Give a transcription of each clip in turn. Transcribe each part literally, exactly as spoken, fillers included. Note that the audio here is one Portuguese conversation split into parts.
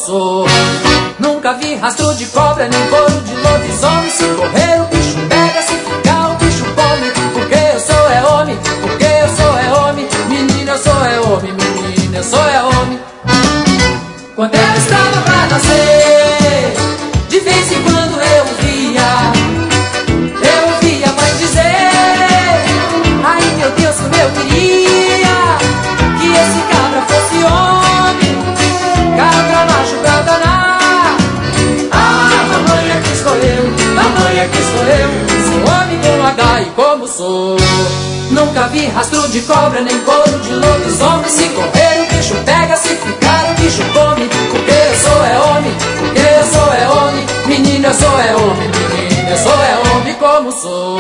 sou. Nunca vi rastro de cobra, nem couro de lobisomem. Se correr o bicho pega, se ficar o bicho come. Porque eu sou é homem, porque eu sou é homem. Menina, eu sou é homem, menina, eu sou é homem. Quando eu estava pra nascer, de vez em quando eu via, eu ouvia a mãe dizer: ai meu Deus, como eu queria que esse cabra fosse homem, cabra macho pra danar. Ah, mamãe é que escolheu, mamãe é que escolheu, sou homem com H e como sou. Nunca vi rastro de cobra, nem couro de lobisomem. Se correr o bicho pega, se ficar o bicho come. Porque eu sou é homem, porque eu sou é homem. Menina, eu sou é homem, menina, eu sou é homem como sou.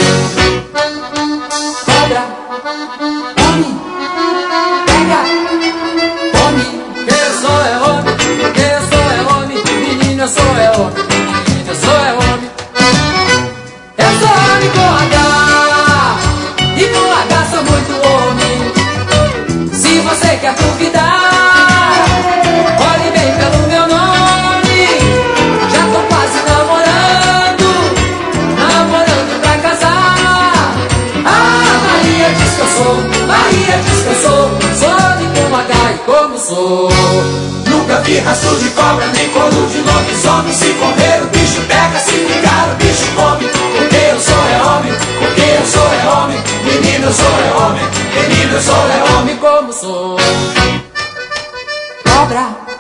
Cobra, homem, pega, come. Porque eu sou é homem, porque eu sou é homem. Menina, eu sou é homem, menina, eu sou é homem. Eu sou homem com H, e com H sou muito homem. Se você quer duvidar, olhe bem pelo meu nome. Já tô quase namorando, namorando pra casar. Ah, Maria diz que eu sou, Maria diz que eu sou, sou homem com H e como sou. Nunca vi rastro de cobra, nem couro de lobisomem. Se correr o bicho pega, se ficar o bicho come. Porque eu sou é homem, porque eu sou é homem. Menino, eu sou é homem, menino, eu sou é homem como sou. Cobra,